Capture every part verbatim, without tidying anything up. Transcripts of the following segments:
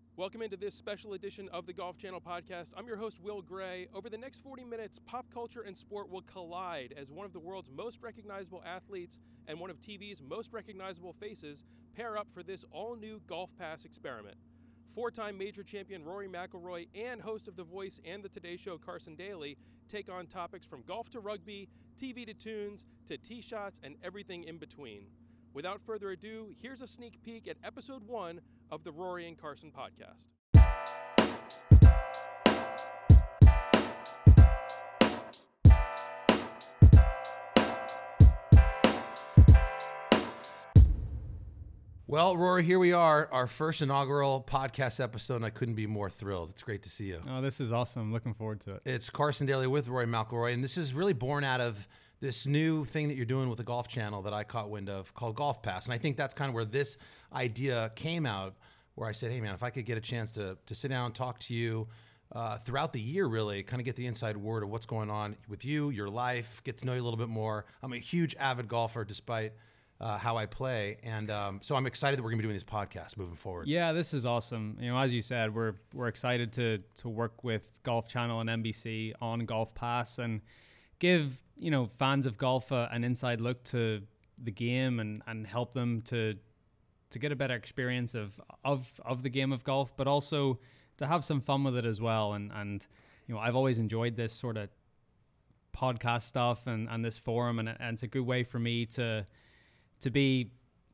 Welcome into this special edition of the Golf Channel podcast. I'm your host, Will Gray. Over the next forty minutes, pop culture and sport will collide as one of the world's most recognizable athletes and one of T V's most recognizable faces pair up for this all-new Golf Pass experiment. Four-time major champion Rory McIlroy and host of The Voice and The Today Show, Carson Daly, take on topics from golf to rugby, T V to tunes, to tee shots, and everything in between. Without further ado, here's a sneak peek at episode one of the Rory and Carson podcast. Well, Rory, here we are, our first inaugural podcast episode, and I couldn't be more thrilled. It's great to see you. Oh, this is awesome. I'm looking forward to it. It's Carson Daly with Rory McIlroy, and this is really born out of this new thing that you're doing with the Golf Channel that I caught wind of called Golf Pass. And I think that's kind of where this idea came out, where I said, hey, man, if I could get a chance to to sit down and talk to you uh, throughout the year, really, kind of get the inside word of what's going on with you, your life, get to know you a little bit more. I'm a huge avid golfer despite uh, how I play. And um, so I'm excited that we're going to be doing this podcast moving forward. Yeah, this is awesome. You know, as you said, we're we're excited to to work with Golf Channel and N B C on Golf Pass and give, you know, fans of golf uh, an inside look to the game and, and help them to to get a better experience of, of of the game of golf, but also to have some fun with it as well. And, and you know, I've always enjoyed this sort of podcast stuff and, and this forum, and, and it's a good way for me to to be,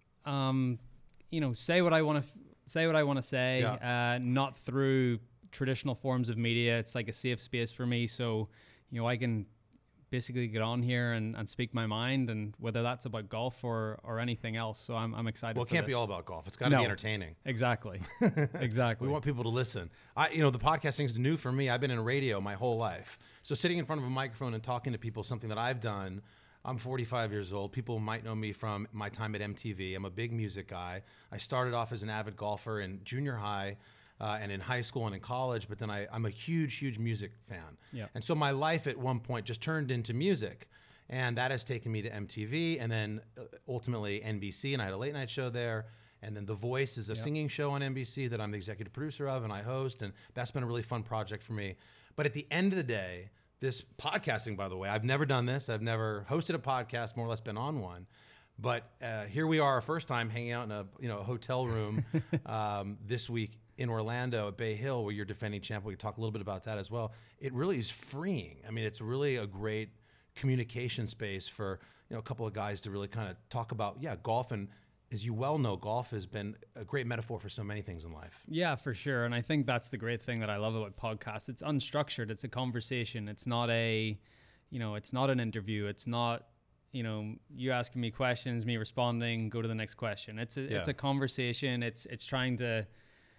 um, you know, say what I want to say what I want to say, yeah. uh, not through traditional forms of media. It's like a safe space for me, so you know I can basically get on here and, and speak my mind, and whether that's about golf or, or anything else. So I'm I'm excited. Well, it for can't this. be all about golf. It's got to No. be entertaining. Exactly. Exactly. We want people to listen. I, you know, the podcasting is new for me. I've been in radio my whole life. So sitting in front of a microphone and talking to people, something that I've done. I'm forty-five years old. People might know me from my time at M T V. I'm a big music guy. I started off as an avid golfer in junior high. Uh, and in high school and in college, but then I, I'm a huge, huge music fan. Yep. And so my life at one point just turned into music. And that has taken me to M T V and then uh, ultimately N B C, and I had a late night show there. And then The Voice is a Yep. singing show on N B C that I'm the executive producer of and I host, and that's been a really fun project for me. But at the end of the day, this podcasting, by the way, I've never done this. I've never hosted a podcast, more or less been on one. But uh, here we are, our first time hanging out in a you know a hotel room um, this week in Orlando at Bay Hill, where you're defending champ. We can talk a little bit about that as well. It really is freeing. I mean, it's really a great communication space for you know a couple of guys to really kind of talk about, yeah, golf. And as you well know, golf has been a great metaphor for so many things in life. Yeah, for sure. And I think that's the great thing that I love about podcasts. It's unstructured. It's a conversation. It's not a, you know, it's not an interview. It's not, you know, you asking me questions, me responding, go to the next question. It's a, Yeah. it's a conversation. It's it's trying to,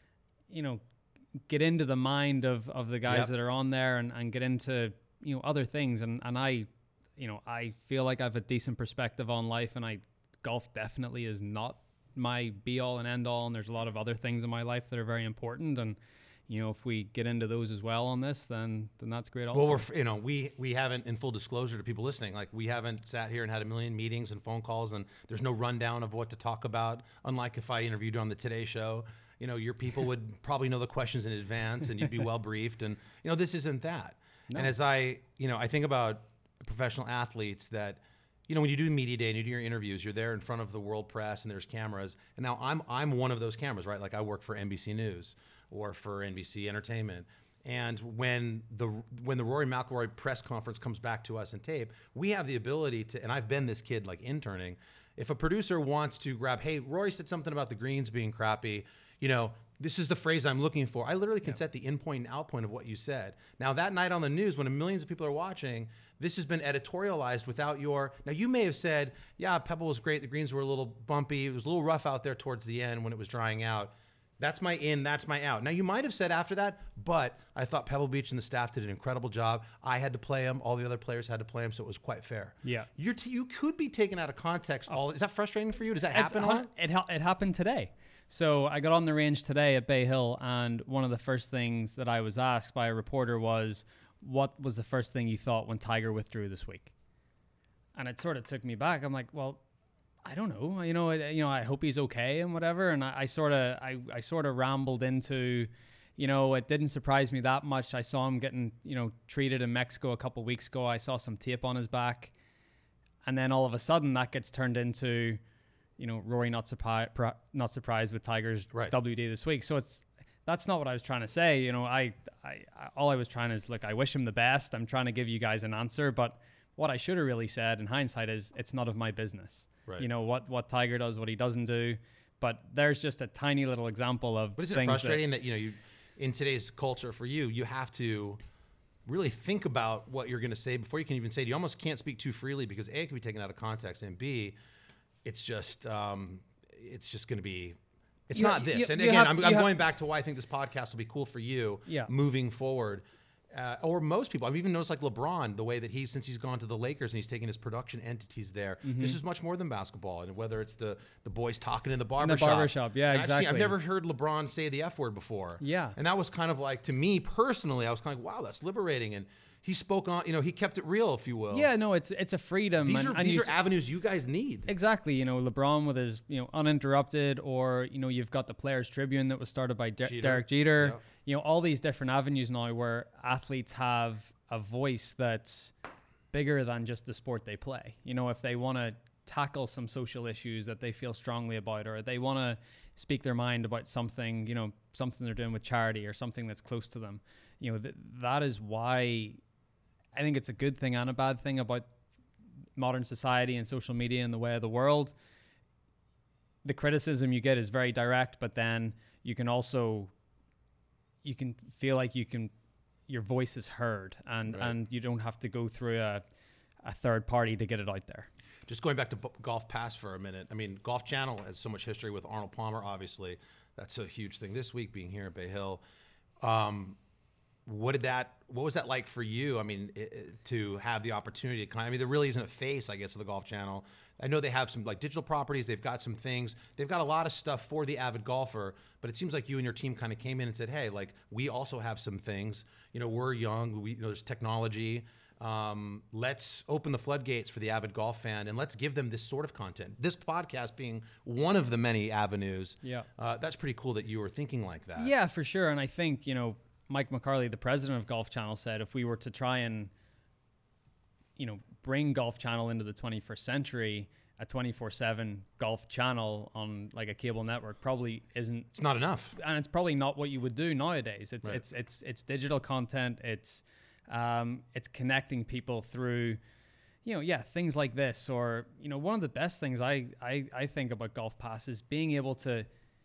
you know, get into the mind of, of the guys Yep. that are on there and, and get into, you know, other things. And, and I, you know, I feel like I have a decent perspective on life, and I, golf definitely is not my be all and end all. And there's a lot of other things in my life that are very important. And, you know, if we get into those as well on this, then, then that's great also. Well, we're, you know, we, we haven't, in full disclosure to people listening, like we haven't sat here and had a million meetings and phone calls, and there's no rundown of what to talk about. Unlike if I interviewed on the Today Show, you know, your people would probably know the questions in advance and you'd be well briefed. And, you know, this isn't that. No. And as I, you know, I think about professional athletes that, you know, when you do media day and you do your interviews, you're there in front of the world press and there's cameras. And now I'm I'm one of those cameras, right? Like I work for N B C News or for N B C Entertainment. And when the when the Rory McIlroy press conference comes back to us in tape, we have the ability to, and I've been this kid like interning, if a producer wants to grab, hey, Rory said something about the greens being crappy, you know, this is the phrase I'm looking for. I literally can Yeah. set the in point and out point of what you said. Now that night on the news, when millions of people are watching, this has been editorialized without your, now you may have said, yeah, Pebble was great. The greens were a little bumpy. It was a little rough out there towards the end when it was drying out. That's my in, that's my out. Now you might have said after that, but I thought Pebble Beach and the staff did an incredible job. I had to play him. All the other players had to play him, so it was quite fair. Yeah. You're t- you could be taken out of context. All Is that frustrating for you? Does that It's happen a hun- lot? It, ha- it happened today. So I got on the range today at Bay Hill, and one of the first things that I was asked by a reporter was, what was the first thing you thought when Tiger withdrew this week? And it sort of took me back. I'm like, well, I don't know. You know, I, you know, I hope he's okay and whatever. And I, I sort of, I, I sort of rambled into, you know, it didn't surprise me that much. I saw him getting, you know, treated in Mexico a couple of weeks ago. I saw some tape on his back, and then all of a sudden that gets turned into, you know, Rory not surprised, not surprised with Tiger's right. W D this week. So it's that's not what I was trying to say. You know, I, I, I all I was trying is look, I wish him the best. I'm trying to give you guys an answer, but what I should have really said in hindsight is it's none of my business. Right. You know, what, what Tiger does, what he doesn't do. But there's just a tiny little example of But isn't things it frustrating that, that, you know, you in today's culture for you, you have to really think about what you're going to say before you can even say it. You almost can't speak too freely because A, it can be taken out of context, and B, it's just um, it's just going to be, it's You- not this. you- and you again, have- I'm, you I'm have- going back to why I think this podcast will be cool for you Yeah. moving forward. Uh, or most people. I've even noticed like LeBron, the way that he, since he's gone to the Lakers and he's taken his production entities there, Mm-hmm. this is much more than basketball. And whether it's the the boys talking in the in barbershop. the barbershop. Yeah, And I've, seen, exactly. I've never heard LeBron say the F word before. Yeah. And that was kind of like, to me personally, I was kind of like, wow, that's liberating. And he spoke on, you know, he kept it real, if you will. Yeah, no, it's it's a freedom. These and, are, and these you are avenues you guys need. Exactly, you know, LeBron with his, you know, uninterrupted, or, you know, you've got the Players Tribune that was started by De- Jeter. Derek Jeter. Yep. You know, all these different avenues now where athletes have a voice that's bigger than just the sport they play. You know, if they want to tackle some social issues that they feel strongly about, or they want to speak their mind about something, you know, something they're doing with charity or something that's close to them, you know, th- that is why I think it's a good thing and a bad thing about modern society and social media and the way of the world. The criticism you get is very direct, but then you can also, you can feel like you can, your voice is heard, and, Right. and you don't have to go through a, a third party to get it out there. Just going back to B- Golf Pass for a minute. I mean, Golf Channel has so much history with Arnold Palmer, obviously. That's a huge thing this week, being here at Bay Hill. Um, what did that, what was that like for you? I mean, i- i- to have the opportunity to kind of, I mean, there really isn't a face, I guess, of the Golf Channel. I know they have some like digital properties. They've got some things. They've got a lot of stuff for the avid golfer, but it seems like you and your team kind of came in and said, hey, like, we also have some things. You know, we're young. We, you know, there's technology. Um, let's open the floodgates for the avid golf fan, and let's give them this sort of content. This podcast being one of the many avenues. Yeah. Uh, that's pretty cool that you were thinking like that. Yeah, for sure. And I think, you know, Mike McCarley, the president of Golf Channel, said if we were to try and, you know, bring Golf Channel into the twenty-first century, a twenty-four seven golf channel on like a cable network probably isn't, It's not enough. and it's probably not what you would do nowadays. It's Right. it's it's it's digital content. It's um it's connecting people through, you know, yeah, things like this. Or, you know, one of the best things I I, I think about Golf Pass is being able to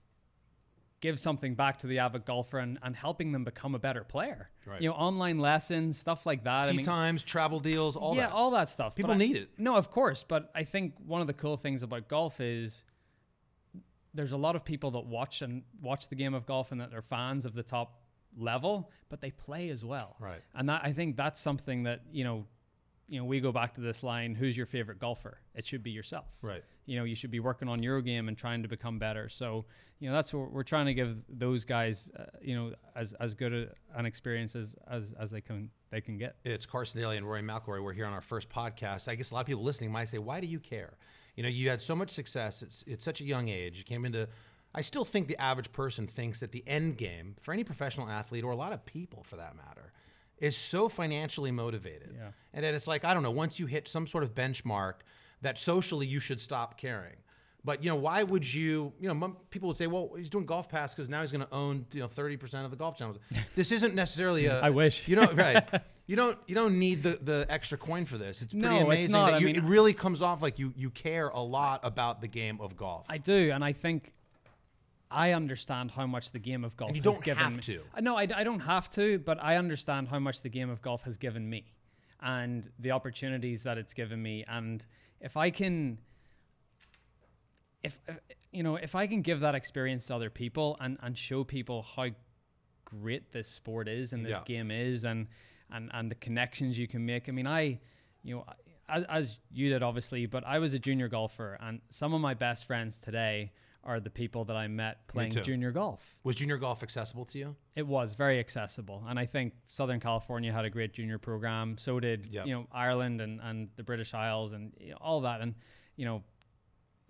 give something back to the avid golfer and, and helping them become a better player. Right. You know, online lessons, stuff like that. Tea I mean, times, travel deals, all yeah, that. all that stuff. People But I- need it. No, of course. But I think one of the cool things about golf is there's a lot of people that watch and watch the game of golf and that are fans of the top level, but they play as well. Right. And that, I think that's something that, you know, you know, we go back to this line, who's your favorite golfer? It should be yourself. Right. You know, you should be working on your game and trying to become better. So, you know, that's what we're trying to give those guys, uh, you know, as as good a, an experience as, as as they can they can get. It's Carson Daly and Rory McIlroy. We're here on our first podcast. I guess a lot of people listening might say, why do you care? You know, you had so much success. It's it's such a young age. You came into, I still think the average person thinks that the end game for any professional athlete, or a lot of people for that matter, is so financially motivated. Yeah. And then it's like, I don't know, once you hit some sort of benchmark that socially you should stop caring. But, you know, why would you, you know, m- people would say, well, he's doing Golf Pass because now he's going to own, you know, thirty percent of the golf channels. This isn't necessarily a, I wish. you don't, right. You don't, you don't need the, the extra coin for this. It's pretty No, it's amazing not. that I you, mean- it really comes off like you, you care a lot about the game of golf. I do, and I think I understand how much the game of golf And you has don't given have me. to. Uh, No, I, I don't have to, but I understand how much the game of golf has given me and the opportunities that it's given me. And if I can, if, if you know, if I can give that experience to other people and, and show people how great this sport is and this Yeah. game is, and, and, and the connections you can make. I mean, I, you know, as, as you did obviously, but I was a junior golfer, and some of my best friends today are the people that I met playing too. junior golf. Was junior golf accessible to you? It was very accessible, and I think Southern California had a great junior program. So did Yep. you know Ireland and, and the British Isles and you know, all that. And you know,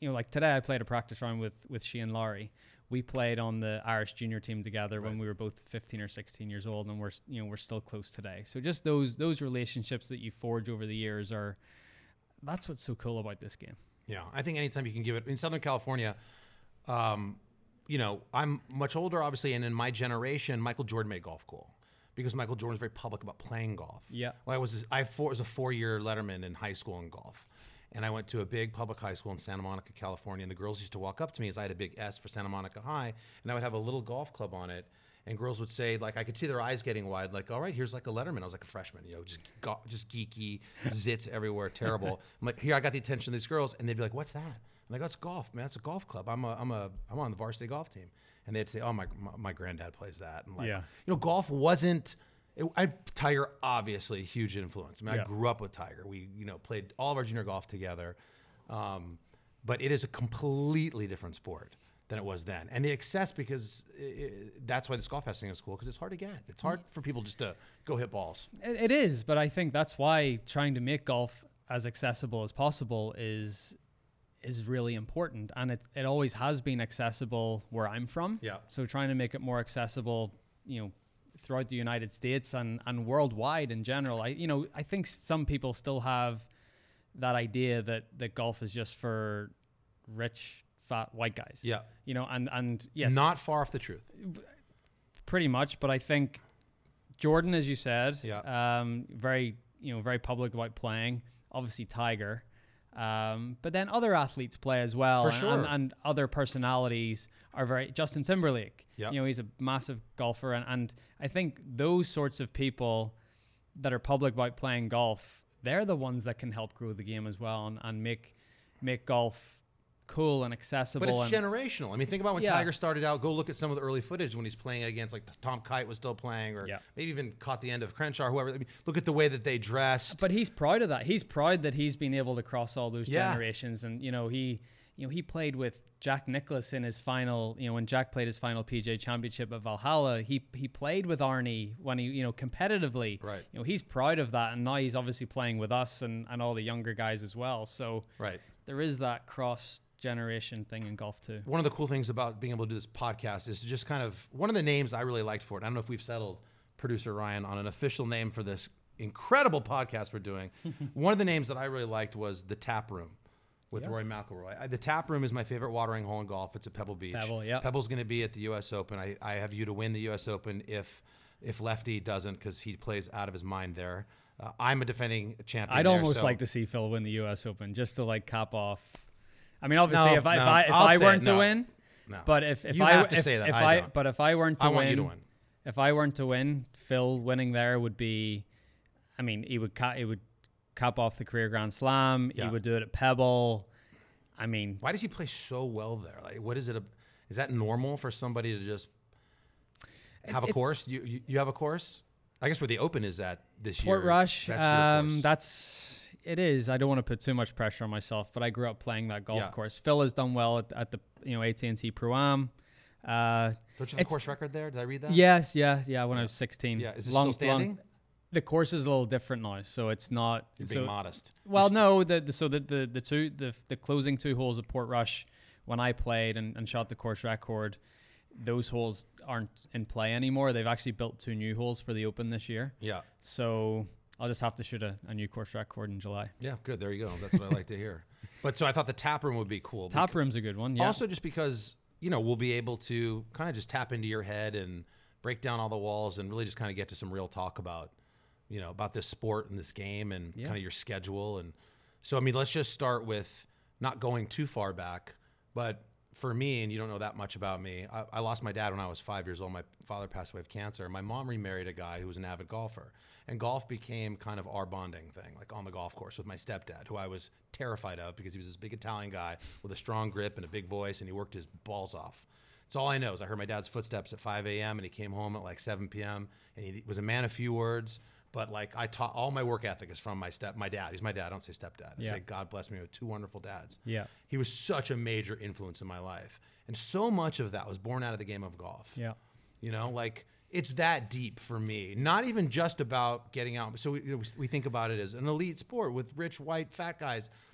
you know, like today I played a practice round with with Shane Lowry. We played on the Irish junior team together right. when we were both fifteen or sixteen years old, and we're you know we're still close today. So just those those relationships that you forge over the years are that's what's so cool about this game. Yeah, I think anytime you can give it in Southern California, um, you know, I'm much older, obviously, and in my generation, Michael Jordan made golf cool because Michael Jordan was very public about playing golf. Yeah, well, I was I four, was a four-year letterman in high school in golf. And I went to a big public high school in Santa Monica, California, and the girls used to walk up to me as I had a big S for Santa Monica High, and I would have a little golf club on it, and girls would say, like, I could see their eyes getting wide, like, all right, here's like a letterman. I was like a freshman, you know, just go- just geeky, zits everywhere, terrible. I'm like, here, I got the attention of these girls, and they'd be like, what's that? I'm like, that's golf, man. It's a golf club. I'm a, I'm a, I'm on the varsity golf team. And they'd say, oh, my, my, my granddad plays that. And like, yeah. you know, golf wasn't. It, I Tiger, obviously, a huge influence. I mean, yeah. I grew up with Tiger. We, you know, played all of our junior golf together. Um, but it is a completely different sport than it was then. And the excess, because it, that's why this golf passing is cool, because it's hard to get. It's hard for people just to go hit balls. It, it is, but I think that's why trying to make golf as accessible as possible is is really important. And it, it always has been accessible where I'm from. Yeah. So trying to make it more accessible, you know, throughout the United States and, and worldwide in general. I, you know, I think some people still have that idea that, that golf is just for rich, fat, white guys. Yeah. You know, and, and yes. Not far off the truth. Pretty much, but I think Jordan, as you said, yeah. um, very, you know, very public about playing. Obviously Tiger. Um, but then other athletes play as well. For and, sure. And, and other personalities are very, Justin Timberlake, yep. you know, he's a massive golfer. And, and I think those sorts of people that are public about playing golf, they're the ones that can help grow the game as well and, and make make golf cool and accessible. But it's and generational. I mean, think about when yeah. Tiger started out. Go look at some of the early footage when he's playing against, like, Tom Kite was still playing, or yeah. maybe even caught the end of Crenshaw, or whoever. I mean, look at the way that they dressed. But he's proud of that. He's proud that he's been able to cross all those yeah. generations. And, you know, he you know he played with Jack Nicklaus in his final, you know, when Jack played his final P G A Championship at Valhalla, he he played with Arnie when he, you know, competitively. Right. You know, he's proud of that, and now he's obviously playing with us and, and all the younger guys as well. So right. there is that cross generation thing in golf too. One of the cool things about being able to do this podcast is to just kind of, one of the names I really liked for it, I don't know if we've settled, producer Ryan, on an official name for this incredible podcast we're doing. One of the names that I really liked was the Tap Room. With yep. Rory McIlroy. I, the Tap Room is my favorite watering hole in golf. It's at Pebble Beach. Pebble, yeah. Pebble's going to be at the U S Open. I, I have you to win the U S Open if if Lefty doesn't, because he plays out of his mind there. Uh, I'm a defending champion. I'd there, almost so. like to see Phil win the U S Open just to like cap off. I mean, obviously, no, if I no, if I, if I'll I weren't it, to no, win, no. but if if you I have to if, say that, if I, I don't. but if I weren't to I win, want you to win. If I weren't to win, Phil winning there would be, I mean, he would ca- he would cap off the career Grand Slam. Yeah. He would do it at Pebble. I mean, why does he play so well there? Like, what is it? A, is that normal for somebody to just have a course? You, you you have a course? I guess where the Open is at this year. Portrush. That's um, that's it is. I don't want to put too much pressure on myself, but I grew up playing that golf yeah. course. Phil has done well at, at the you know A T and T Pro-Am. Uh, Don't you have a course record there? Did I read that? Yes, yeah, yeah. When yeah. I was sixteen. Yeah. Is it long, still standing? Long, the course is a little different now, so it's not. You're so, being modest. Well, no. The, the so the, the the two the the closing two holes of Portrush, when I played and, and shot the course record, those holes aren't in play anymore. They've actually built two new holes for the Open this year. Yeah. So I'll just have to shoot a, a new course record in July. Yeah, good. There you go. That's what I like to hear. But so I thought the Tap Room would be cool. Tap Room's a good one. Yeah. Also, just because you know we'll be able to kind of just tap into your head and break down all the walls and really just kind of get to some real talk about. You know, about this sport and this game and yeah. kind of your schedule. And so, I mean, let's just start with not going too far back, but for me, and you don't know that much about me, I, I lost my dad when I was five years old. My father passed away of cancer. My mom remarried a guy who was an avid golfer, and golf became kind of our bonding thing, like on the golf course with my stepdad, who I was terrified of because he was this big Italian guy with a strong grip and a big voice, and he worked his balls off. It's all I know is I heard my dad's footsteps at five a.m. and he came home at like seven p.m. and he was a man of few words. But like I taught, all my work ethic is from my step, my dad. He's my dad. I don't say stepdad. I yeah. say God bless me with two wonderful dads. Yeah, he was such a major influence in my life, and so much of that was born out of the game of golf. Yeah, you know, like it's that deep for me. Not even just about getting out. So we, you know, we, we think about it as an elite sport with rich white fat guys,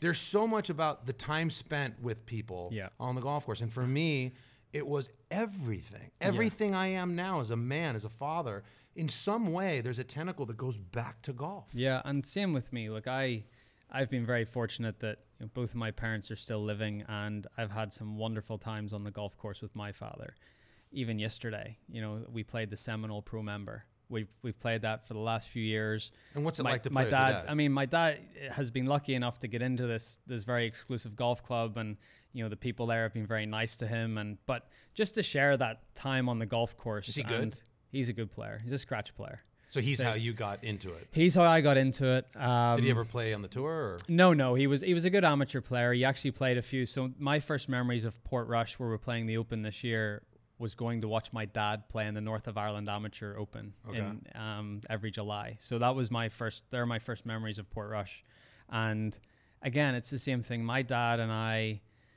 there's so much about the time spent with people Yeah. on the golf course. And for me, it was everything. Everything yeah. I am now as a man, as a father, in some way, there's a tentacle that goes back to golf. Yeah, and same with me. Look, I, I've been very fortunate that you know, both of my parents are still living, and I've had some wonderful times on the golf course with my father. Even yesterday, you know, we played the Seminole Pro Member. We've we've played that for the last few years. And what's it my, like to play my with dad, your dad? I mean, my dad has been lucky enough to get into this this very exclusive golf club, and you know the people there have been very nice to him. And but just to share that time on the golf course. Is he good? And he's a good player. He's a scratch player. So he's so how you got into it. He's how I got into it. Um, Did he ever play on the tour? Or? No, no. He was he was a good amateur player. He actually played a few. So my first memories of Portrush, where we're playing the Open this year, was going to watch my dad play in the North of Ireland Amateur Open Okay. in um, every July. So that was my first. They're my first memories of Portrush, and again, it's the same thing. My dad and I,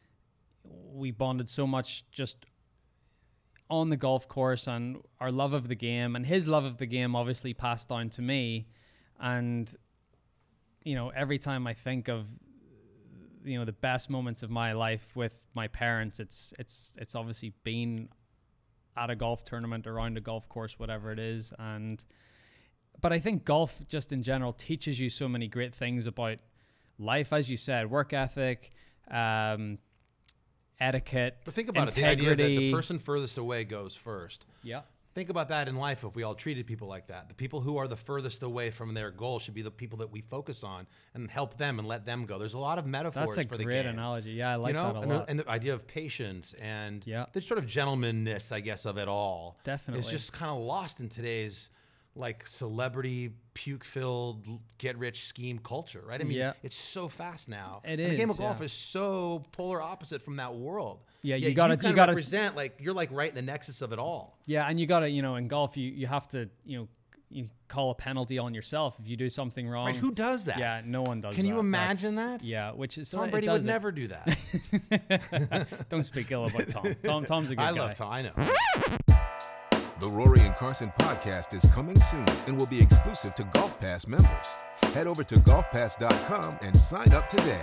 we bonded so much just on the golf course, and our love of the game, and his love of the game obviously passed down to me. And you know, every time I think of you know the best moments of my life with my parents, it's it's it's obviously been at a golf tournament, around a golf course, whatever it is. And but I think golf just in general teaches you so many great things about life, as you said, work ethic, um etiquette, But think about integrity. it, the idea that the person furthest away goes first. Yeah. Think about that in life if we all treated people like that. The people who are the furthest away from their goal should be the people that we focus on and help them and let them go. There's a lot of metaphors That's a for the great game. analogy. Yeah, I like you know? that a and, lot. the, and the idea of patience and Yeah. the sort of gentlemanness, I guess, of it all. Definitely. It's just kind of lost in today's like celebrity, puke-filled, get-rich scheme culture, right? I mean, Yeah. it's so fast now. It and the game is, of golf yeah. is so polar opposite from that world. Yeah, you Yet gotta- you, you kinda gotta- represent like you're like right in the nexus of it all. Yeah, and you got to, you know, in golf, you, you have to, you know, you call a penalty on yourself if you do something wrong. Right? Who does that? Yeah, no one does Can that. you imagine That's- that? Yeah, which is... Tom it Brady does would it. never do that. Don't speak ill about Tom. Tom Tom's a good I guy. love Tom. I know. The Rory and Carson podcast is coming soon and will be exclusive to Golf Pass members. Head over to golf pass dot com and sign up today.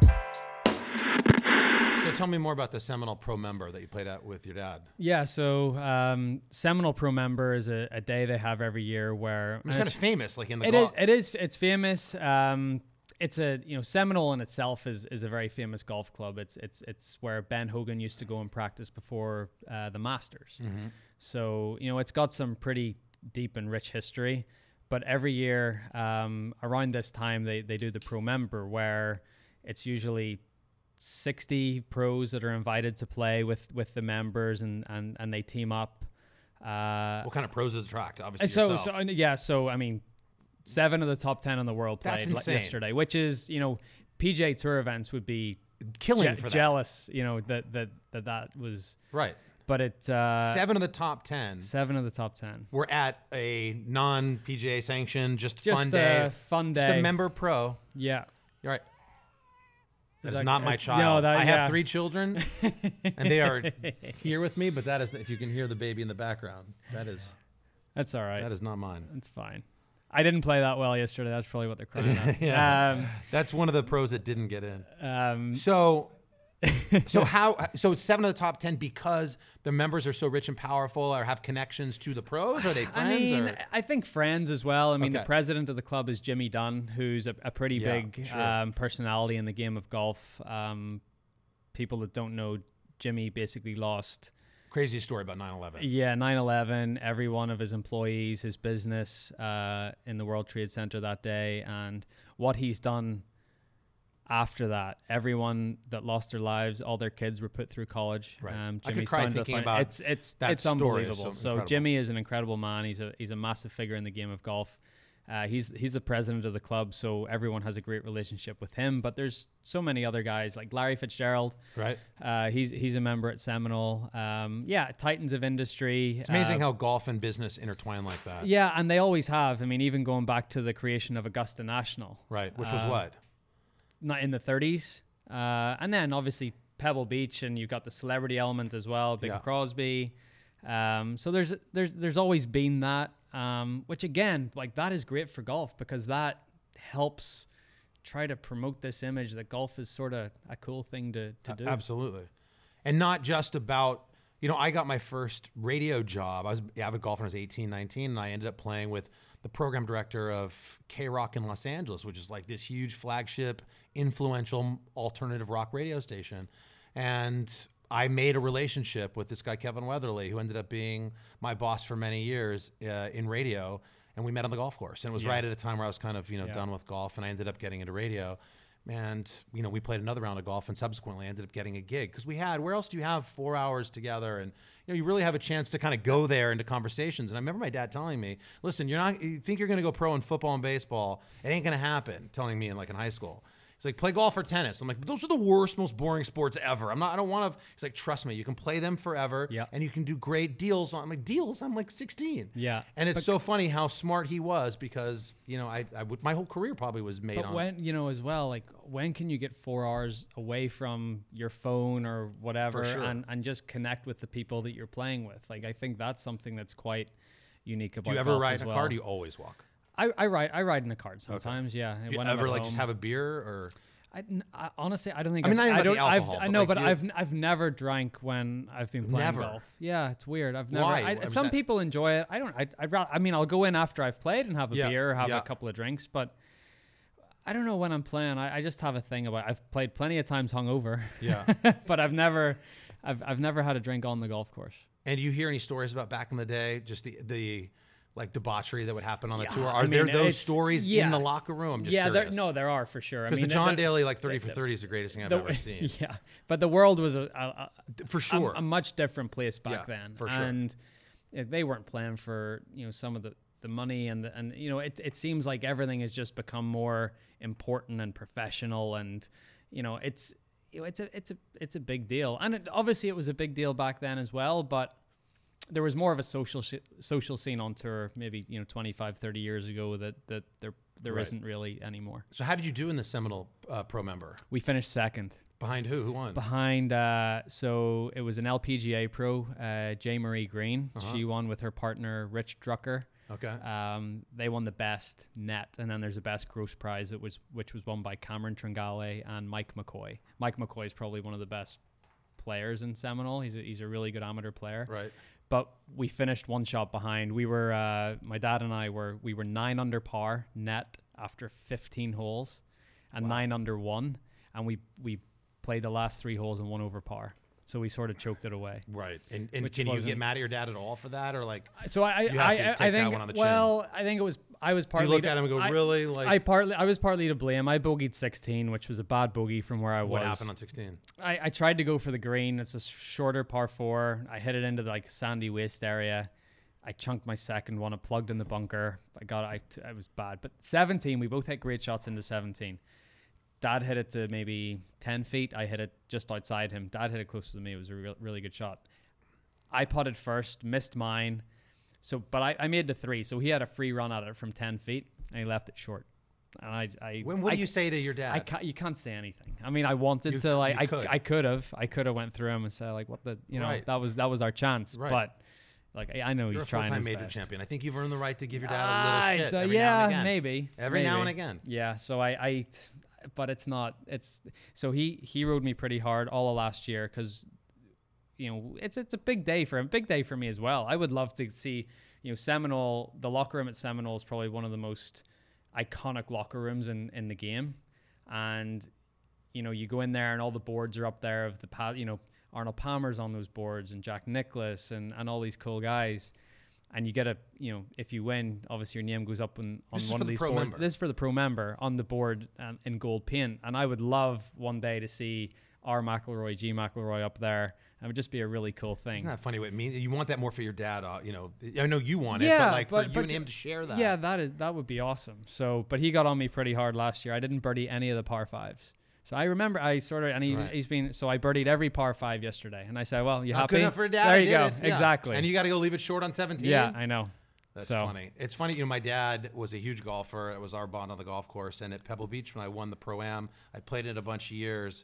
So tell me more about the Seminole Pro Member that you played at with your dad. Yeah, so um, Seminole Pro Member is a, a day they have every year where... It's and kind of famous, like in the It golf. is. It is. It's famous. Um, it's a you know Seminole in itself is is a very famous golf club. It's it's it's where Ben Hogan used to go and practice before uh, the Masters. Mm-hmm. So you know it's got some pretty deep and rich history. But every year um, around this time they they do the Pro Member, where it's usually sixty pros that are invited to play with with the members, and and and they team up. Uh, What kind of pros does it attract? Obviously, so, yourself. so yeah, so I mean, seven of the top ten in the world That's played like insane. yesterday, which is you know, P G A Tour events would be Killing je- for that. jealous, you know, that that that that was, Right. but it uh, Seven of the top ten seven of the top ten, were at a non-P G A sanctioned, just, just fun a day. fun day, Just a member pro. yeah. You're right. That's that- not my uh, child. no, that- I yeah. have three children, and they are here with me. But that is, if you can hear the baby in the background, that is That's all right. that is not mine. That's fine. I didn't play that well yesterday. That's probably what they're crying at. Yeah. Um, That's one of the pros that didn't get in. um, So, so how? So it's seven of the top ten because the members are so rich and powerful, or have connections to the pros. Are they friends? I mean, or I think friends as well. I mean, the Okay. president of the club is Jimmy Dunn, who's a, a pretty Yeah, big sure. um, personality in the game of golf. Um, people that don't know, Jimmy basically lost, crazy story about nine eleven. yeah, nine eleven, every one of his employees, his business uh, in the World Trade Center that day. And what he's done after that, everyone that lost their lives, all their kids were put through college. Right. Um, I could Jimmy's cry down to the thinking fin- about it's it's that it's story is unbelievable. so So incredible. Jimmy is an incredible man. He's a he's a massive figure in the game of golf. Uh, he's he's the president of the club, so everyone has a great relationship with him. But there's so many other guys like Larry Fitzgerald. Right. Uh, he's he's a member at Seminole. Um, yeah, titans of industry. It's amazing Uh, how golf and business intertwine like that. Yeah, and they always have. I mean, even going back to the creation of Augusta National. Right. Which was Um, what? Not in the thirties. Uh, and then obviously Pebble Beach, and you've got the celebrity element as well, Bing Yeah. Crosby. Um, so there's there's there's always been that, um, which again, like that is great for golf because that helps try to promote this image that golf is sort of a cool thing to, to do. Absolutely. And not just about, you know, I got my first radio job. I was an avid golfer when I was eighteen, nineteen, and I ended up playing with the program director of K-Rock in Los Angeles, which is like this huge flagship, influential alternative rock radio station. And I made a relationship with this guy, Kevin Weatherly, who ended up being my boss for many years uh, in radio. And we met on the golf course. And it was Yeah. right at a time where I was kind of, you know, Yeah. done with golf. And I ended up getting into radio. And, you know, we played another round of golf and subsequently ended up getting a gig. Because we had, where else do you have four hours together? And, you know, you really have a chance to kind of go there into conversations. And I remember my dad telling me, listen, you're not, you think you're going to go pro in football and baseball. It ain't going to happen, telling me in like in high school. He's like, play golf or tennis. I'm like, those are the worst, most boring sports ever. I'm not, I don't want to. He's like, trust me, you can play them forever. Yeah. And you can do great deals on, I'm like, deals? I'm like sixteen. Yeah. And it's But- so funny how smart he was because, you know, I, I would, my whole career probably was made But on. when, you know, as well, like when can you get four hours away from your phone or whatever For sure. and, and just connect with the people that you're playing with? Like, I think that's something that's quite unique about do you ever golf ride as in a well. car? Or do you always walk? I, I ride I ride in a car sometimes, yeah. You when I'm ever at like just home. have a beer or? I, n- I- honestly, I don't think I mean, I've, not even I about don't. the I've, alcohol, I but, know, like, but you- I've I've never drank when I've been playing Never? golf. Yeah, it's weird. I've never. Why? I, What was some that? people enjoy it. I don't. I, I'd rather. I mean, I'll go in after I've played and have a Yeah, beer, have yeah. a couple of drinks, but I don't know when I'm playing. I, I just have a thing about. I've played plenty of times hungover. Yeah. but I've never, I've I've never had a drink on the golf course. And do you hear any stories about back in the day, just the the like debauchery that would happen on the Yeah, tour? I Are mean, there those it's- stories yeah. in the locker room? I'm just yeah, there, curious. no, there are for sure. I Because mean, the John the- Daly like thirty for the- thirty is the greatest thing I've the- ever seen. Yeah, but the world was a, a, a For a- sure. a, much different place back Yeah, then, for sure. and uh, they weren't playing for you know some of the, the money and the, and you know it it seems like everything has just become more important and professional, and you know it's you know, it's a it's a it's a big deal, and it, obviously it was a big deal back then as well, but there was more of a social sh- social scene on tour maybe you know twenty-five, thirty years ago that that there there Right. not really anymore. So how did you do in the Seminole uh, Pro member? We finished second. Behind who? Who won? Behind, uh, so it was an L P G A pro, uh, J. Marie Green. Uh-huh. She won with her partner, Rich Drucker. Okay. Um, they won the best net, and then there's a best gross prize that was which was won by Cameron Tringale and Mike McCoy. Mike McCoy is probably one of the best players in Seminole. He's a, he's a really good amateur player. Right. But we finished one shot behind. We were, uh, my dad and I were, we were nine under par net after fifteen holes, and Wow. nine under one, and we we played the last three holes and one over par. So we sort of choked it away. Right. And, and Which can you get wasn't- mad at your dad at all for that, or like? So I, I, You have I, to I take that think, one on the chin. well, I think it was, I was Do partly. you look to- at him and go, I- really? Like, I partly, I was partly to blame. I bogeyed sixteen, which was a bad bogey from where I what was. happened on sixteen? I, I tried to go for the green. It's a shorter par four. I hit it into the, like sandy waste area. I chunked my second one. I plugged in the bunker. I got it. I, t- I was bad. But seventeen, we both hit great shots into seventeen. Dad hit it to maybe ten feet. I hit it just outside him. Dad hit it closer to me. It was a real, really good shot. I putted first, missed mine. So, but I, I made the three. So he had a free run at it from ten feet, and he left it short. And I, I When, what I, do you say to your dad? I can't, you can't say anything. I mean, I wanted You to c- like, you I, could. I could have, I could have went through him and said like, what the, you know, Right. that was that was our chance. Right. But like, I, I know You're he's a trying full-time his major best. champion. I think you've earned the right to give your dad a Ah, little shit it's, uh, every yeah, now and again. maybe Every now and maybe. again. Yeah. So I, I, but it's not. It's so he he rode me pretty hard all of last year because, you know, it's it's a big day for him. Big day for me as well. I would love to see, you know, Seminole. The locker room at Seminole is probably one of the most iconic locker rooms in in the game, and you know, you go in there and all the boards are up there of the pa- you know, Arnold Palmer's on those boards and Jack Nicklaus and and all these cool guys. And you get a, you know, if you win, obviously your name goes up on, on This is one for of the these pro boards. member. This is for the pro member on the board um, in gold paint. And I would love one day to see R. McElroy, G. McElroy up there. It would just be a really cool thing. Isn't that funny what it means? You want that more for your dad, uh, you know. I know you want it, Yeah, but like but- for you but and ju- him to share that. Yeah, that is that would be awesome. So, but he got on me pretty hard last year. I didn't birdie any of the par fives. So I remember I sort of, and he, Right. he's been, so I birdied every par five yesterday. And I said, well, you Not happy? good enough for a dad. There I you did go. it. Yeah. Exactly. And you got to go leave it short on seventeen. yeah, I know. That's So- funny. It's funny, you know, my dad was a huge golfer. It was our bond on the golf course. And at Pebble Beach, when I won the Pro-Am, I played it a bunch of years.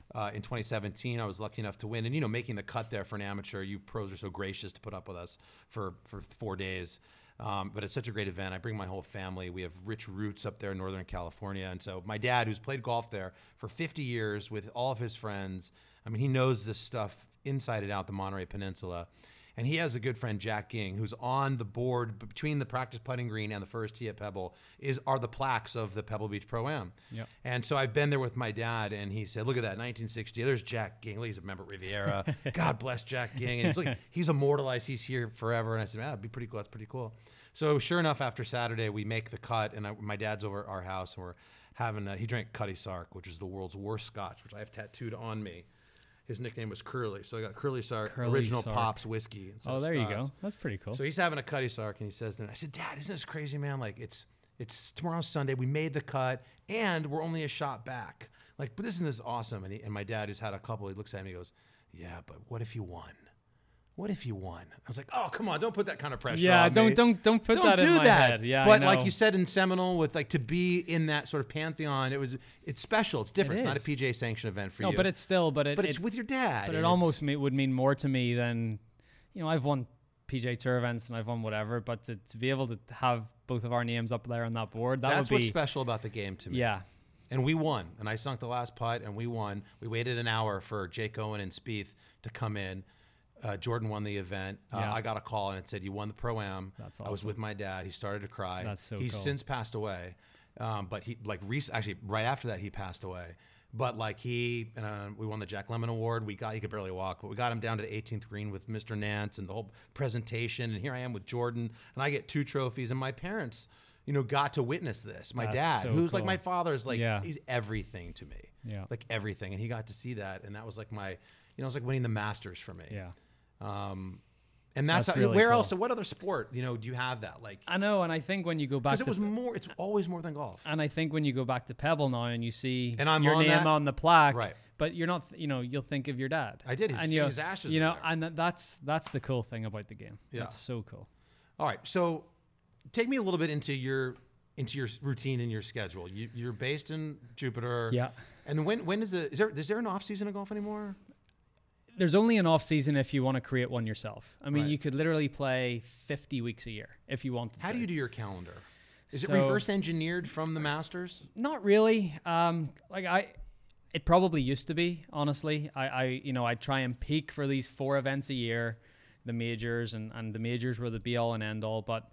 Uh, in twenty seventeen, I was lucky enough to win, and you know, making the cut there for an amateur. You pros are so gracious to put up with us for for four days. Um, but it's such a great event. I bring my whole family. We have rich roots up there in Northern California, and so my dad, who's played golf there for fifty years with all of his friends, I mean, he knows this stuff inside and out, the Monterey Peninsula. And he has a good friend, Jack Ging, who's on the board between the practice putting green and the first tee at Pebble is are the plaques of the Pebble Beach Pro-Am. Yep. And so I've been there with my dad, and he said, look at that, nineteen sixty. There's Jack Ging. He's a member at Riviera. God bless Jack Ging. And he's like, he's immortalized. He's here forever. And I said, man, that'd be pretty cool. That's pretty cool. So sure enough, after Saturday, we make the cut, and I, my dad's over at our house, and we're having, a, he drank Cutty Sark, which is the world's worst scotch, which I have tattooed on me. His nickname was Curly, so I got Curly Sark, Curly original Sark. Pops whiskey. Oh, there you go. That's pretty cool. So he's having a Cutty Sark, and he says, and I said, Dad, isn't this crazy, man? Like, it's it's tomorrow's Sunday. We made the cut, and we're only a shot back. Like, but isn't this awesome? And, he, and my dad, who's had a couple, he looks at me and he goes, yeah, but what if you won? What if you won? I was like, oh, come on, don't put that kind of pressure yeah, on don't me. don't don't put don't that do in my that. head. Yeah, but I like know. you said in Seminole, with like to be in that sort of pantheon, it was it's special. It's different. It it's not a is. P G A sanctioned event for no, you. but it's still, but it, but it's it- with your dad. But and it almost it's- me, would mean more to me than, you know, I've won P G A Tour events and I've won whatever, but to, to be able to have both of our names up there on that board, that that's would what's be special about the game to me. yeah. And we won. And I sunk the last putt, and we won. We waited an hour for Jake Owen and Spieth to come in. Uh, Jordan won the event. Uh, Yeah. I got a call, and it said, you won the Pro-Am. That's I was awesome. with my dad. He started to cry. That's so He's cool. since passed away. Um, but he, like, rec- actually, right after that, he passed away. But, like, he, uh, we won the Jack Lemmon Award. We got, he could barely walk, but we got him down to the eighteenth green with Mister Nance and the whole presentation. And here I am with Jordan, and I get two trophies. And my parents, you know, got to witness this. My That's dad, so who's like cool. my father's, like, Yeah. he's everything to me. Yeah. Like everything. And he got to see that. And that was like my, you know, it was like winning the Masters for me. Yeah. Um, and that's, That's how, really where cool. else, what other sport, you know, do you have that? Like, I know, and I think when you go back because to it was more, it's always more than golf. and I think when you go back to Pebble now and you see And I'm your on name that? on the plaque, Right. but you're not, you know, you'll think of your dad. I did. His- and you, his ashes You are know, there. and that- that's that's the cool thing about the game. Yeah. It's so cool. All right. So take me a little bit into your, into your routine and your schedule. You, you're based in Jupiter. Yeah. And when, when is the, is there, is there an off season of golf anymore? There's only an off season if you want to create one yourself. I mean, Right. you could literally play fifty weeks a year if you wanted How to. do you do your calendar? Is it So- reverse engineered from the Masters? Not really. Um, like I, it probably used to be. Honestly, I, I, you know, I try and peak for these four events a year, the majors, and and the majors were the be all and end all. But,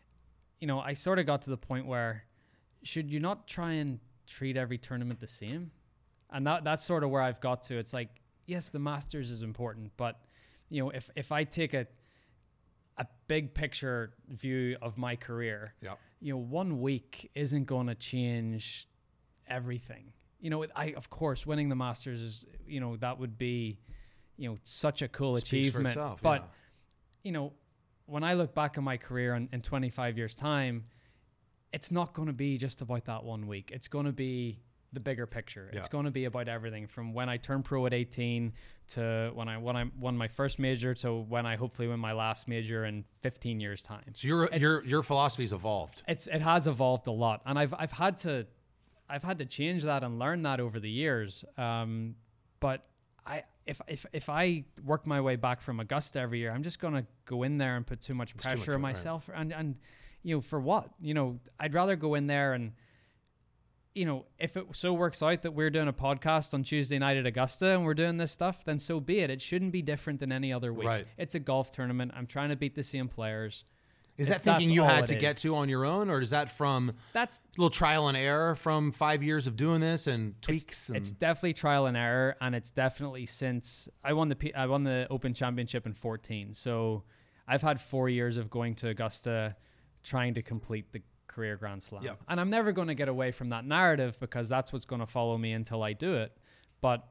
you know, I sort of got to the point where, should you not try and treat every tournament the same? And that that's sort of where I've got to. It's like, yes, the Masters is important, but, you know, if if I take a a big picture view of my career, Yep. you know, one week isn't going to change everything. You know, I of course winning the Masters is, you know, that would be, you know, such a cool Speaks for achievement. itself, but yeah. you know, when I look back on my career in, in twenty-five years' time, it's not going to be just about that one week. It's going to be the bigger picture. Yeah. It's going to be about everything from when I turned pro at eighteen to when I when I won my first major to when I hopefully win my last major in fifteen years' time. So your, It's- your, your philosophy's evolved. It's it has evolved a lot, and I've I've had to I've had to change that and learn that over the years. Um, but I if if if I work my way back from Augusta every year, I'm just gonna go in there and put too much too pressure much, on right. myself, and and you know, for what? You know, I'd rather go in there and, you know, if it so works out that we're doing a podcast on Tuesday night at Augusta and we're doing this stuff, then so be it. It shouldn't be different than any other week. Right. It's a golf tournament. I'm trying to beat the same players. Is If that thinking that's you all had it to get is. to on your own, or is that from That's a little trial and error from five years of doing this and tweaks? It's, and it's definitely trial and error, and it's definitely since I won the P, I won the Open Championship in fourteen. So I've had four years of going to Augusta, trying to complete the career Grand Slam, Yep. and I'm never going to get away from that narrative because that's what's going to follow me until I do it. But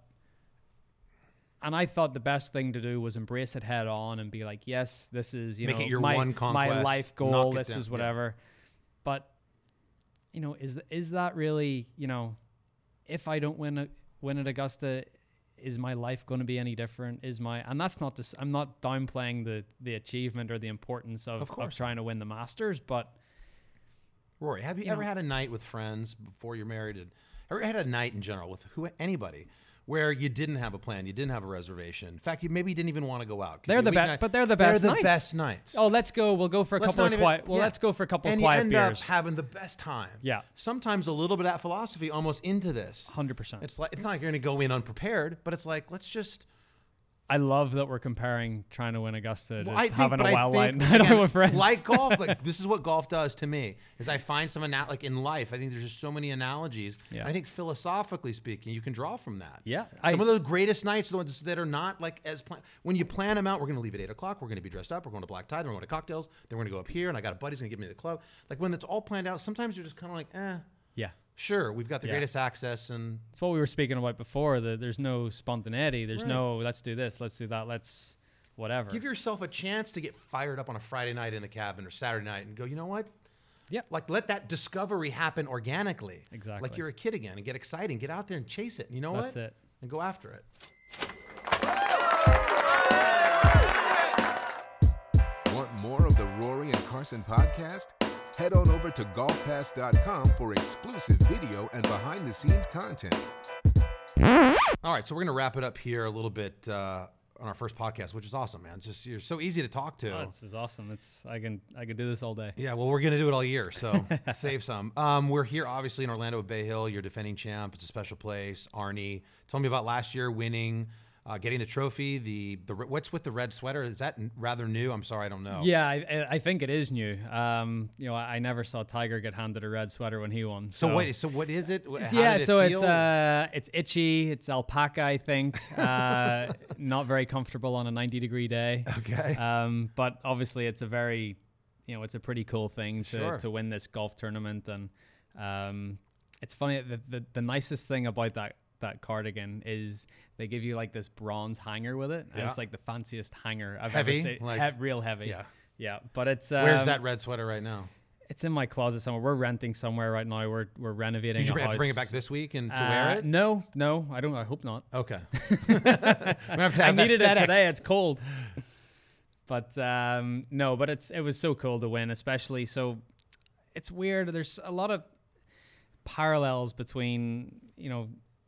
and I thought the best thing to do was embrace it head on and be like, yes, this is you Make know it your my one my conquest, life knock goal. it This down, is yeah. whatever. But you know, is th- is that really, you know, if I don't win a, win at Augusta, is my life going to be any different? Is my and that's not this. I'm not downplaying the the achievement or the importance of Of of, course trying to win the Masters, but Rory, have you, you ever know- had a night with friends before you're married? And ever had a night in general with who anybody where you didn't have a plan, you didn't have a reservation. In fact, you maybe didn't even want to go out. They're the best, but they're the best They're the nights. best nights. Oh, let's go. We'll go for a Let's couple not of even- quiet. Well, yeah. let's go for a couple and of quiet you end beers. up having the best time. Yeah. Sometimes a little bit of that philosophy almost into this. one hundred percent. It's like it's not like you're going to go in unprepared, but it's like let's just. I love that we're comparing trying to win Augusta to Well, I think, having but a I wild think, night again, out with friends. like golf, like this is what golf does to me. Is I find some ana- like in life. I think there's just so many analogies. Yeah. And I think philosophically speaking, you can draw from that. Yeah, some I- of the greatest nights are the ones that are not like as plan- when you plan them out. We're going to leave at eight o'clock. We're going to be dressed up. We're going to black tie. Then we're going to cocktails. Then we're going to go up here, and I got a buddy's going to give me the club. Like when it's all planned out, sometimes you're just kind of like, eh, yeah. sure, we've got the Yeah. greatest access, and It's what we were speaking about before. That there's no spontaneity. There's Right. no let's do this, let's do that, let's whatever. give yourself a chance to get fired up on a Friday night in the cabin or Saturday night and go, you know what? Yep. Like let that discovery happen organically. Exactly. Like you're a kid again and get exciting. Get out there and chase it. You know That's what? it. And go after it. Want more of the Rory and Carson podcast? Head on over to golf pass dot com for exclusive video and behind-the-scenes content. All right, so we're gonna wrap it up here a little bit uh, on our first podcast, which is awesome, man. It's just you're so easy to talk to. Oh, this is awesome. It's I can I could do this all day. Yeah, well, we're gonna do it all year, so save some. Um, we're here, obviously, in Orlando with Bay Hill. You're defending champ. It's a special place. Arnie, tell me about last year winning, uh, getting the trophy. The the what's with the red sweater? Is that n- rather new? I'm sorry, I don't know. Yeah, I, I- I think it is new. Um, you know, I, I never saw Tiger get handed a red sweater when he won. So wait, so what is it? How yeah, did it so it's feel? uh, it's itchy. It's alpaca, I think. Uh, not very comfortable on a ninety degree day. Okay. Um, but obviously, it's a very, you know, it's a pretty cool thing to Sure. to win this golf tournament, and um, it's funny. The, the the nicest thing about that that cardigan is they give you like this bronze hanger with it. And Yeah. It's like the fanciest hanger I've Heavy? ever seen. Like- He- real heavy. Yeah. Yeah, but it's um, Where's that red sweater right now? It's in my closet somewhere. We're renting somewhere right now. We're we're renovating. Did you a have to bring it house. back this week and to Uh, wear it? No, no, I don't. I hope not. Okay. We're gonna have to I have that needed it FedExed. today. It's cold. But um, no, but it's it was so cool to win, especially. So it's weird. There's a lot of parallels between, you know,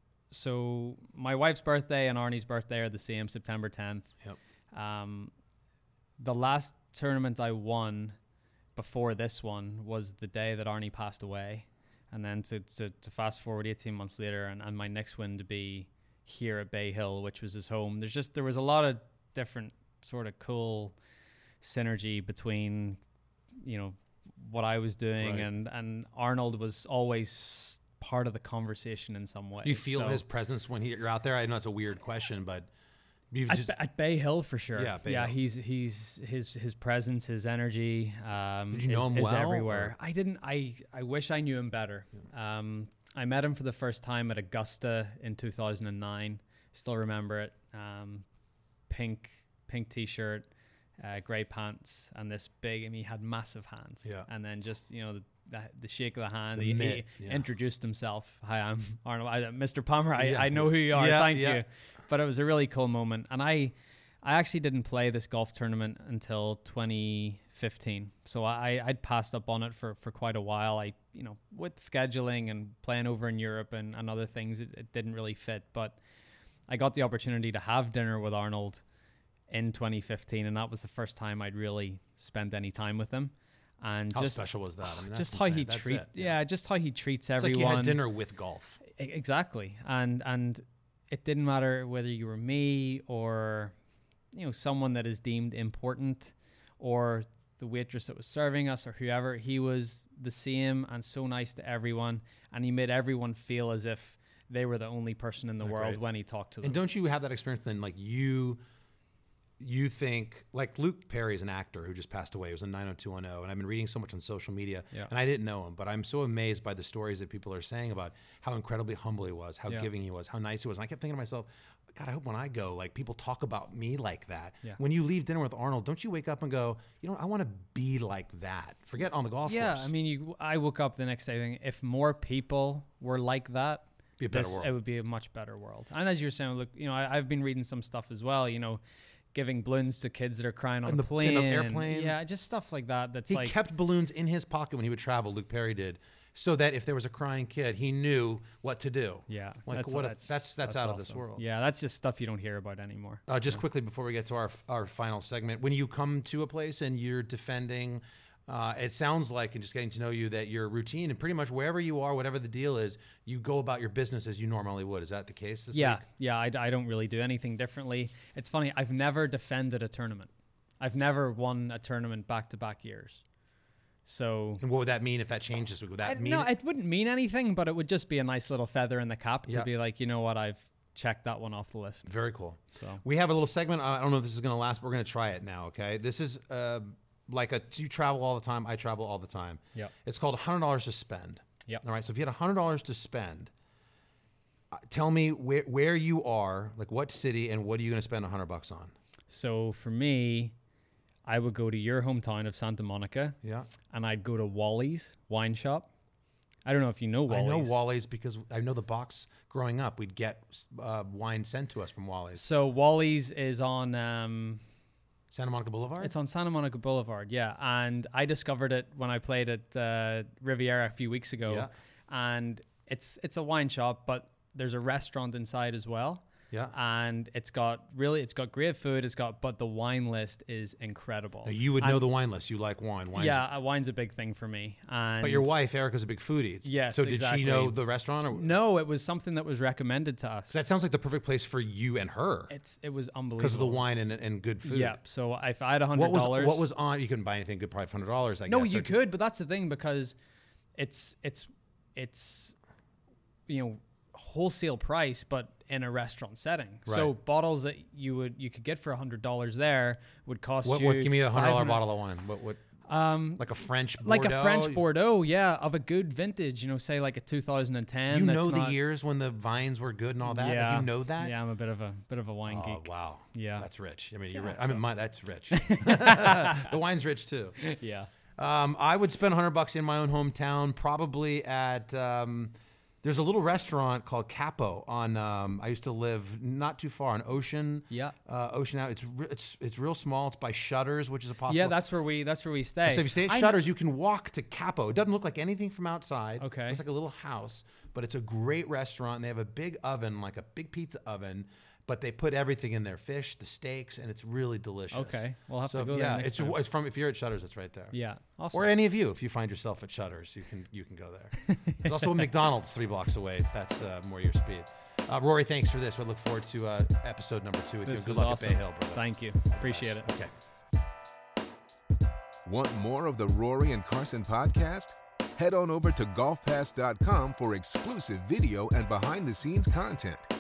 so my wife's birthday and Arnie's birthday are the same, September tenth. Yep. Um, the last tournament I won before this one was the day that Arnie passed away. And then to, to, to fast forward eighteen months later and, and my next win to be here at Bay Hill, which was his home. There's just, there was a lot of different sort of cool synergy between, you know, what I was doing Right. and, and Arnold was always part of the conversation in some way. Do you feel So- his presence when he, you're out there? I know it's a weird question, but you've At, just Ba- at Bay Hill for sure. Yeah, Bay yeah. Hill. He's he's his his presence, his energy. Um, Did you know is, him is well, everywhere. or- I didn't. I I wish I knew him better. Um, I met him for the first time at Augusta in two thousand nine. Still remember it. Um, pink pink t-shirt, uh, gray pants, and this big. I mean, he had massive hands. Yeah. And then just you know the the, the shake of the hand. The he mitt, he yeah. introduced himself. Hi, I'm Arnold. I, Mister Palmer. I, Yeah. I know who you are. Yeah, Thank yeah. you. But it was a really cool moment, and I, I actually didn't play this golf tournament until twenty fifteen. So I, I'd passed up on it for, for quite a while. I, you know, with scheduling and playing over in Europe and, and other things, it, it didn't really fit. But I got the opportunity to have dinner with Arnold in twenty fifteen, and that was the first time I'd really spent any time with him. And how just special was that? I mean, that's just how he insane. That's treat, it. yeah, just how he treats It's everyone. like you had dinner with golf. E- Exactly. And and it didn't matter whether you were me or, you know, someone that is deemed important or the waitress that was serving us or whoever. He was the same and so nice to everyone. And he made everyone feel as if they were the only person in the Oh, world great. when he talked to them. And don't you have that experience then? Like you, you think like Luke Perry is an actor who just passed away. He was in nine oh two one oh, and I've been reading so much on social media, Yeah. and I didn't know him, but I'm so amazed by the stories that people are saying about how incredibly humble he was, how Yeah. giving he was, how nice he was. And I kept thinking to myself, God, I hope when I go, like people talk about me like that. Yeah. When you leave dinner with Arnold, don't you wake up and go, you know, I want to be like that. Forget on the golf yeah, course. I mean, you. I woke up the next day thinking if more people were like that, Be a better this- world. it would be a much better world. And as you're saying, look, you know, I, I've been reading some stuff as well. You know, giving balloons to kids that are crying on In a the- in plane, the airplane. yeah, just stuff like that. That's He like kept balloons in his pocket when he would travel. Luke Perry did, so that if there was a crying kid, he knew what to do. Yeah, like that's, what that's, if that's that's, that's out awesome. of this world. Yeah, that's just stuff you don't hear about anymore. Uh, just yeah. quickly before we get to our our final segment, when you come to a place and you're defending, uh, it sounds like, and just getting to know you, that your routine and pretty much wherever you are, whatever the deal is, you go about your business as you normally would. Is that the case this yeah, week? Yeah, I, I don't really do anything differently. It's funny, I've never defended a tournament. I've never won a tournament back-to-back years. So, and what would that mean if that changes? Would that I, mean no, it? it wouldn't mean anything, but it would just be a nice little feather in the cap to yeah. be like, you know what, I've checked that one off the list. Very cool. So we have a little segment. I don't know if this is going to last, but we're going to try it now. Okay, this is uh, like a you travel all the time. I travel all the time. Yeah, it's called one hundred dollars to spend. Yeah. All right. So if you had one hundred dollars to spend, uh, tell me where where you are, like what city, and what are you going to spend one hundred bucks on? So for me, I would go to your hometown of Santa Monica. Yeah. And I'd go to Wally's wine shop. I don't know if you know Wally's. I know Wally's because I know the box growing up. We'd get uh, wine sent to us from Wally's. So Wally's is on um, Santa Monica Boulevard? It's on Santa Monica Boulevard, yeah. And I discovered it when I played at uh, Riviera a few weeks ago. Yeah. And it's it's a wine shop, but there's a restaurant inside as well. Yeah. And it's got really, it's got great food. It's got, but the wine list is incredible. Now you would and know the wine list. You like wine. Wine's yeah, uh, wine's a big thing for me. And but your wife, Erica's a big foodie. Yes, So did exactly. she know the restaurant? Or? No, it was something that was recommended to us. That sounds like the perfect place for you and her. It's It was unbelievable. Because of the wine and, and good food. Yeah. So if I had one hundred What was, dollars. what was on? You couldn't buy anything good probably for one hundred dollars, I no, guess. you Or- could, but that's the thing because it's, it's, it's, you know, wholesale price, but in a restaurant setting. Right. So bottles that you would you could get for a hundred dollars there would cost What, you. what, give me a hundred dollar five hundred bottle of wine. What? What? Um, Like a French Bordeaux? like a French Bordeaux, yeah, of a good vintage. You know, say like a two thousand ten. You that's know the not, years when the vines were good and all that. Yeah, Like you know that. Yeah, I'm a bit of a bit of a wine Oh geek. wow. Yeah. That's rich. I mean, you're Yeah, rich. I mean, so- my that's rich. The wine's rich too. Yeah. Um, I would spend one hundred bucks in my own hometown, probably at. Um, there's a little restaurant called Capo on. Um, I used to live not too far on Ocean. Yeah. Uh, Ocean out. It's re- it's it's real small. It's by Shutters, which is a possible. Yeah, that's where we that's where we stay. So if you stay at I- Shutters, you can walk to Capo. It doesn't look like anything from outside. Okay. It's like a little house, but it's a great restaurant. And they have a big oven, like a big pizza oven, but they put everything in there: fish, the steaks, and it's really delicious. Okay, we'll have so to go yeah, there next it's time. it's from if you're at Shutters, it's right there. Yeah. Awesome. Or any of you, if you find yourself at Shutters, you can you can go there. There's also a McDonald's three blocks away. If that's uh, more your speed. Uh, Rory, thanks for this. We look forward to uh, episode number two with This you. Good was luck awesome. at Bay Hill, brother. Thank you. Appreciate it. Okay. Want more of the Rory and Carson podcast? Head on over to golf pass dot com for exclusive video and behind-the-scenes content.